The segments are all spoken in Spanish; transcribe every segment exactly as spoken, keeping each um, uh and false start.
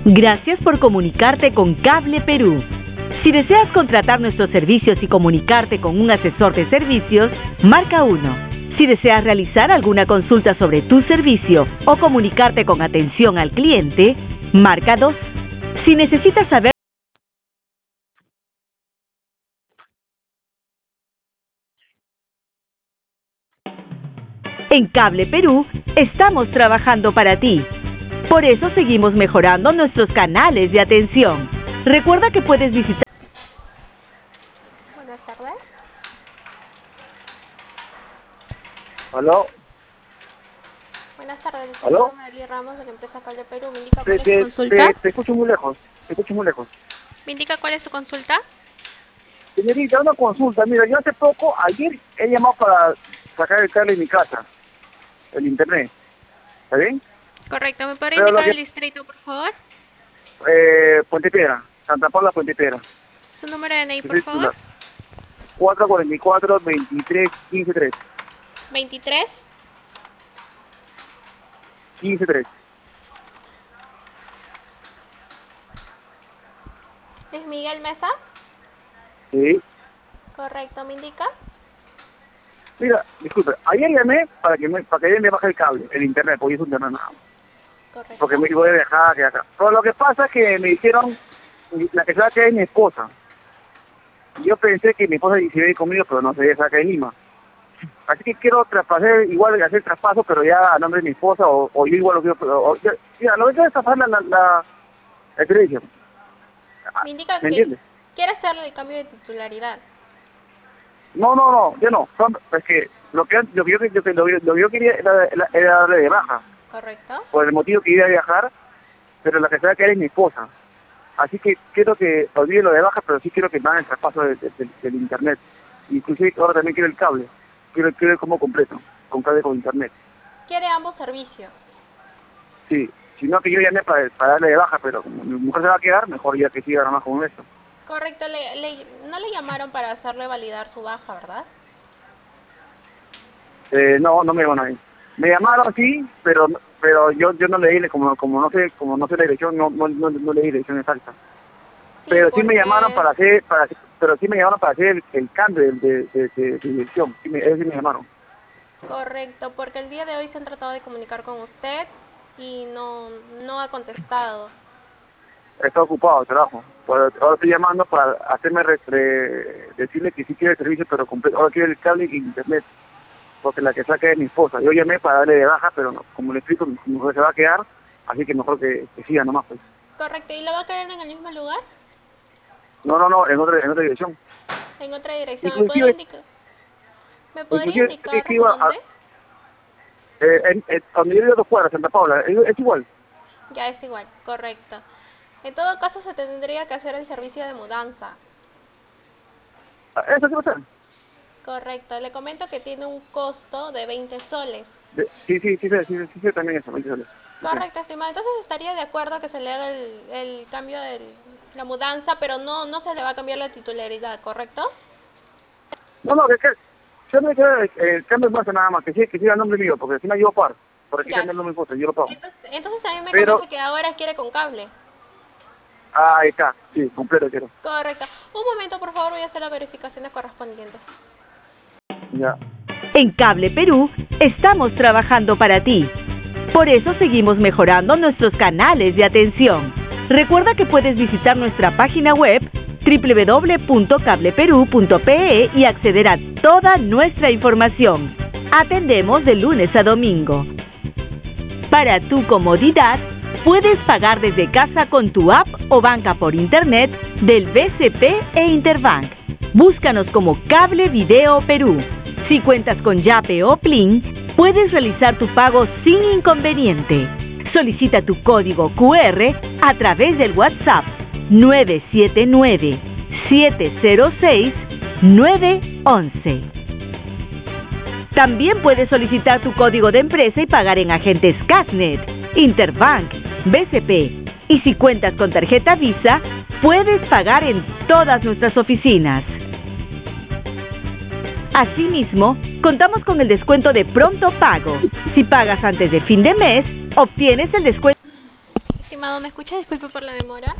Gracias por comunicarte con Cable Perú. Si deseas contratar nuestros servicios y comunicarte con un asesor de servicios, marca uno. Si deseas realizar alguna consulta sobre tu servicio o comunicarte con atención al cliente, marca dos. Si necesitas saber En Cable Perú, estamos trabajando para ti. Por eso seguimos mejorando nuestros canales de atención. Recuerda que puedes visitar... Buenas tardes. ¿Aló? Buenas tardes, ¿Aló? soy María Ramos de la empresa Cable Perú. ¿Me indica Te, cuál es te, su consulta? te, te escucho muy lejos, te escucho muy lejos. ¿Me indica cuál es su consulta? Señorita, una consulta. Mira, yo hace poco, ayer he llamado para sacar el cable de mi casa, el internet. ¿Está bien? Correcto, ¿me podría Pero indicar lo el que- distrito, por favor? Eh, Puente Piedra, Santa Paula, Puente Piedra. ¿Su número de N I, por Sí, favor? cuatro cuatro cuatro, veintitrés, quince tres. veintitrés. quince tres. ¿Es Miguel Mesa? Sí. Correcto, ¿me indica? Mira, disculpe, ayer llamé para que me, para que ayer me baje el cable, el internet, porque yo soy internet nada. Correcto. Porque me voy a dejar que acá. Pero lo que pasa es que me dijeron, la que se va a quedar es mi esposa. Yo pensé que mi esposa se iba a ir conmigo, pero no se iba a quedar en Lima. Así que quiero traspasar, igual hacer traspaso, pero ya a nombre de mi esposa, o, o yo igual lo quiero, pero, o, ya, ya, lo que quiero es traspasar la, la, la, el servicio. Me indica ¿Me que entiendes? quiere hacerle el cambio de titularidad. No, no, no, yo no. Son, es que lo que, lo que, yo, lo que, lo que lo que yo quería era, era, era darle de baja, Correcto. por el motivo que iba a viajar, pero la que se va a quedar es mi esposa. Así que quiero que olvide lo de baja, pero sí quiero que me hagan el traspaso de, de, de, del internet. Inclusive ahora también quiero el cable. Quiero, quiero el combo completo, con cable con internet. Quiere ambos servicios. Sí, si no que yo llamé para, para darle de baja, pero como mi mujer se va a quedar, mejor ya que siga nada más con esto. Correcto, le, le, no le llamaron para hacerle validar su baja, ¿verdad? Eh, no, no me van a ir. Me llamaron sí, pero pero yo yo no leí, como como no sé como no sé la dirección, no no no, no leí la dirección exacta. Sí, pero sí porque... me llamaron para hacer, para pero sí me llamaron para hacer el, el cambio de, de, de, de, de dirección. Sí me, ellos sí me llamaron. Correcto, porque el día de hoy se han tratado de comunicar con usted y no, no ha contestado. Está ocupado el trabajo. Pues ahora estoy llamando para hacerme re, re, decirle que sí quiero el servicio, pero completo. Ahora quiero el cable y internet, porque la que saca es mi esposa. Yo llamé para darle de baja, pero no, como le explico, mi mujer se va a quedar, así que mejor que, que siga nomás, pues. Correcto, ¿y lo va a querer en el mismo lugar? No, no, no, en otra, en otra dirección. En otra dirección. ¿Me podría Inclusive, indicar, ¿me podría inclusive indicar que iba a, dónde? eh, en, en, donde yo vivo dos cuadras, Santa Paula, es, es igual. Ya es igual, correcto. En todo caso se tendría que hacer el servicio de mudanza. Eso sí va a ser. Correcto, le comento que tiene un costo de veinte soles. De, sí, sí, sí, sí, sí, sí, sí, también eso, veinte soles. Correcto, estimado. Entonces estaría de acuerdo que se le haga el, el cambio de la mudanza, pero no no se le va a cambiar la titularidad, ¿correcto? No, no, que, que yo me quedo el, el cambio es más nada más, que sí, que siga el nombre mío, porque si no yo par, por aquí Ya. cambia el nombre de mi esposa, yo lo pago. Entonces, entonces también me Pero, comenta que ahora quiere con cable. ah, ahí está, sí, completo quiero. Correcto. Un momento, por favor, voy a hacer las verificaciones correspondientes. Ya. En Cable Perú, estamos trabajando para ti. Por eso seguimos mejorando nuestros canales de atención. Recuerda que puedes visitar nuestra página web doble u doble u doble u punto cable perú punto pe e y acceder a toda nuestra información. Atendemos de lunes a domingo. Para tu comodidad, puedes pagar desde casa con tu app o banca por internet del B C P e Interbank. Búscanos como Cable Video Perú. Si cuentas con Yape o Plin, puedes realizar tu pago sin inconveniente. Solicita tu código cu erre a través del WhatsApp nueve siete nueve, siete cero seis, nueve once. También puedes solicitar tu código de empresa y pagar en agentes Casnet, Interbank, B C P. Y si cuentas con tarjeta Visa, puedes pagar en todas nuestras oficinas. Asimismo, contamos con el descuento de pronto pago. Si pagas antes de fin de mes, obtienes el descuento. estimado, ¿me escucha? Disculpe por la demora.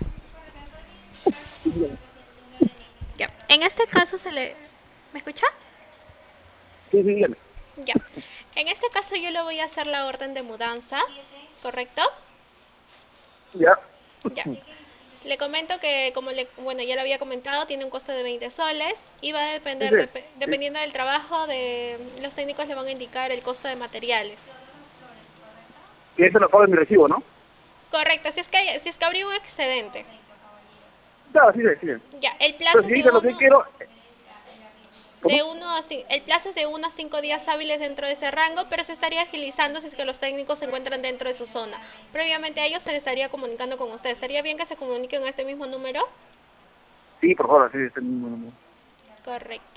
Ya, en este caso se le... ¿Me escucha? Sí, sí, dígame. Ya, en este caso yo le voy a hacer la orden de mudanza, ¿correcto? Ya. Ya. Le comento que, como le, bueno, ya lo había comentado, tiene un costo de veinte soles y va a Sí, depender, sí. dep- dependiendo del trabajo, de los técnicos le van a indicar el costo de materiales. Y eso lo pago en mi recibo, ¿no? Correcto, si es que hay- si es que habría un excedente. Claro, sí, sí, sí. Ya, el plazo Pero es de señorita, lo que uno, quiero... ¿Cómo? de uno a ci- el plazo es de uno a cinco días hábiles dentro de ese rango, pero se estaría agilizando si es que los técnicos se encuentran dentro de su zona. Previamente a ellos se les estaría comunicando con usted. ¿Estaría bien que se comuniquen a este mismo número? Sí, por favor, sí, este mismo número. Correcto.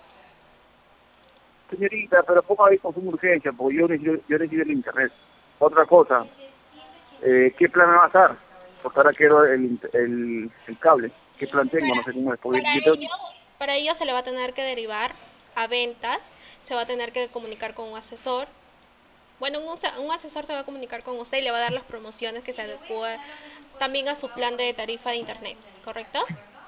Señorita, pero ponga ahí con su urgencia, porque yo necesito, yo necesito el internet. Otra cosa, eh, ¿qué plan me va a dar? Porque ahora quiero el, int- el, el cable. ¿Qué plan tengo? No sé cómo es. Porque Para yo tengo... ello, para ello se le va a tener que derivar a ventas, se va a tener que comunicar con un asesor. Bueno, un, asa- un asesor se va a comunicar con usted y le va a dar las promociones que se adecúen también a su plan de tarifa de internet, ¿correcto?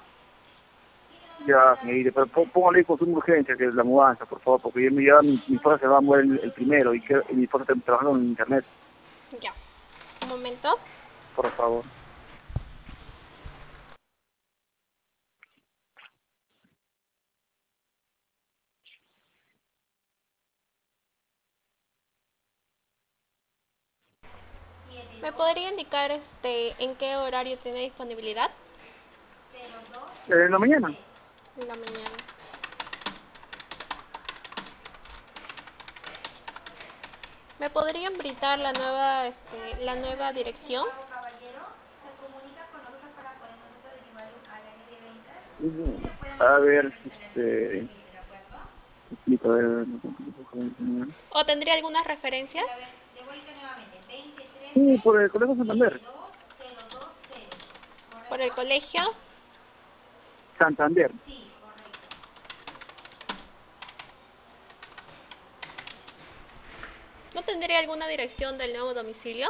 Ya, señorita, pero pó- póngale con su urgencia, que es la mudanza, por favor, porque yo me ya mi, mi esposa se va a mover el, el primero y, que, y mi esposa está trabajando en internet, Ya. Un momento. por favor. ¿Me podría indicar este en qué horario tiene disponibilidad? Eh, en la mañana. En la mañana. ¿Me podrían brindar la nueva este, la nueva dirección? A ver, este... explico, a ver, ¿O tendría alguna referencia? sí, por el Colegio Santander. ¿Por el colegio? Santander. ¿No tendría alguna dirección del nuevo domicilio?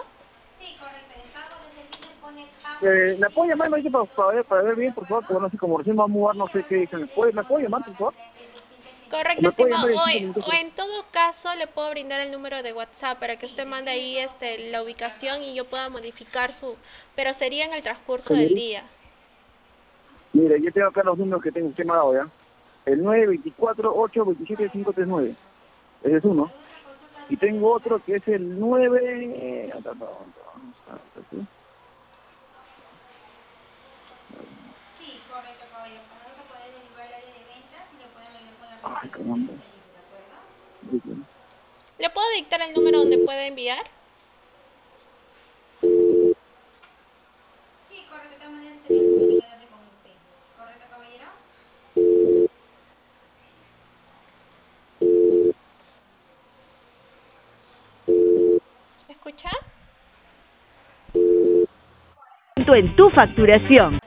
Eh, ¿Me puedo llamar, Maite, para, para, ver, para ver bien, por favor? Porque no sé, como recién va a mudar, no sé qué dicen. ¿Me puede, ¿me puede llamar, por favor? ¿O Correcto, me puede llamar estimado. en O, cinco e- minutos? o en todo caso le puedo brindar el número de WhatsApp para que usted mande ahí este la ubicación y yo pueda modificar su... Pero sería en el transcurso del Señorita, día. mire, yo tengo acá los números que tengo usted me ha dado, ¿ya? El nueve veinticuatro ocho veintisiete cinco treinta y nueve. Ese es uno. Y tengo otro que es el nueve... Ay, caramba. ¿Le puedo dictar el número donde puede enviar? ¿Me escucha? En tu facturación.